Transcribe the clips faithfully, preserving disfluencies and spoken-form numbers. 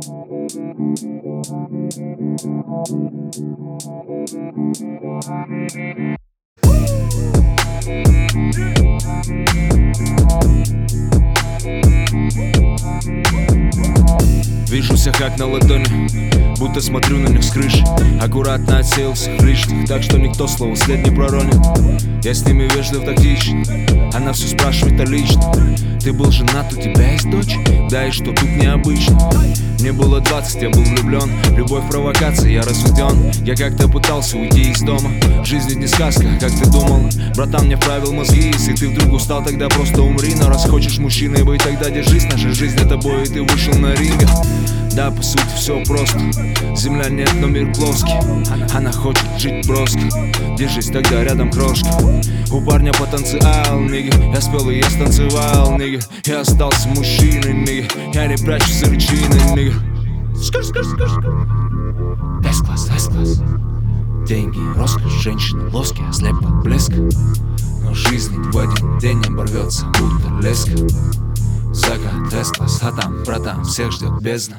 Вижу всех как на ладони, будто смотрю на них с крыши. Аккуратно отсеял всех лишних, так что никто слово след не проронит. Я с ними вежлив, тактичен, она все спрашивает о личном. Ты был женат, у тебя есть дочь? Да, и что тут необычно? Мне было двадцать, я был влюблен. Любовь, провокация, я разведен. Я как-то пытался уйти из дома. Жизнь не сказка, как ты думал. Братан мне вправил мозги, если ты вдруг устал, тогда просто умри. Но раз хочешь мужчиной быть, тогда держись. Наша жизнь это бой, и ты вышел на ринге. Да, по сути все просто. Земля нет, но мир плоский. Она хочет жить броско. Держись, тогда рядом крошка. У парня потенциал, ниги. Я спел и я станцевал, ниги. Я остался мужчиной, ниги. Я не прячусь за личиной, ниги. Скр, скр, скр, скр. С-класс, С-класс. Деньги, роскошь, женщины, лоски, ослеп от блеска. Но жизнь в один день оборвется, будто леска. Закат, С-класс, а там, братан, всех ждет бездна.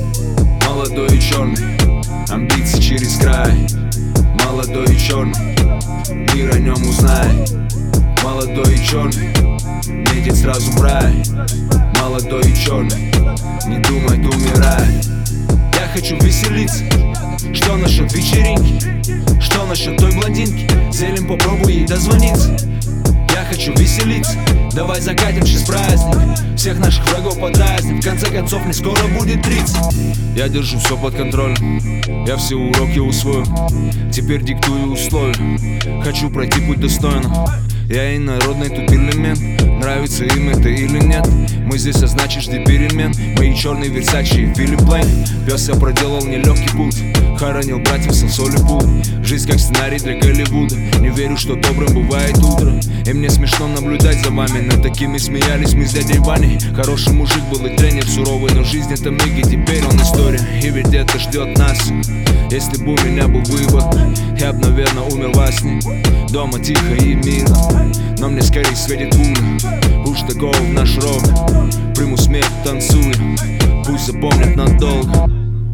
Молодой и черный, амбиции через край. Молодой и черный, мир о нем узнай. Молодой и черный, метит сразу в рай. Молодой и черный, не думай, умирай. Я хочу веселиться. Что насчет вечеринки? Что насчет той блондинки? Зелень, попробуй ей дозвониться. Я хочу веселиться. Давай закатим сейчас праздник. Всех наших врагов подразним. В конце концов, не скоро будет тридцать. Я держу все под контролем. Я все уроки усвою. Теперь диктую условия. Хочу пройти путь достойно. Я инородный тут элемент. Нравится им это или нет? Мы здесь, а значит жди перемен. Мои черные Версачи и Филипп Плейн. Пес я проделал нелегкий путь. Хоронил братьев со соли пул. Жизнь как сценарий для Голливуда. Не верю, что добрым бывает утро. И мне смешно наблюдать за вами. Над такими смеялись мы с дядей Ваней. Хороший мужик был и тренер суровый. Но жизнь это миг, и теперь он история. И ведь это ждет нас. Если бы у меня был выбор, я б, наверное, умер во сне. Дома тихо и мирно, но мне скорее светит пуля. Уж такого в наш рок. Приму смех, танцуя. Пусть запомнят надолго.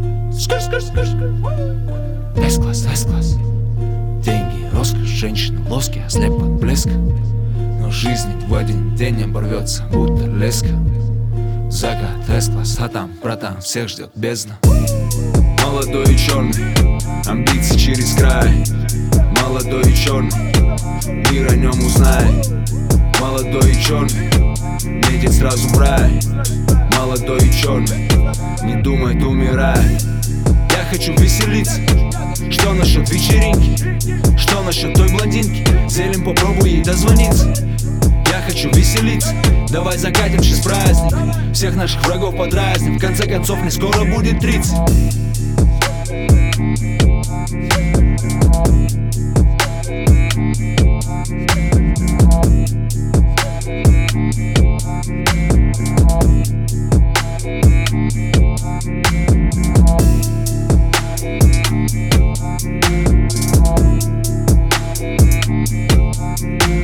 С-класс, С-класс. Деньги, роскошь, женщины, лоски, ослеп от блеска. Но жизнь в один день оборвется, будто леска. Закат, С-класс, а там, братан, всех ждет бездна. Молодой и черный, амбиции через край. Молодой и черный, мир о нем узнай. Молодой и черный, метит сразу в рай. Молодой и черный, не думай, умирай. Я хочу веселиться. Что насчет вечеринки? Что насчет той блондинки? Зелень, попробуй ей дозвониться. Я хочу веселиться. Давай закатим сейчас праздник. Всех наших врагов подразним. В конце концов, не скоро будет тридцать. We'll be right back.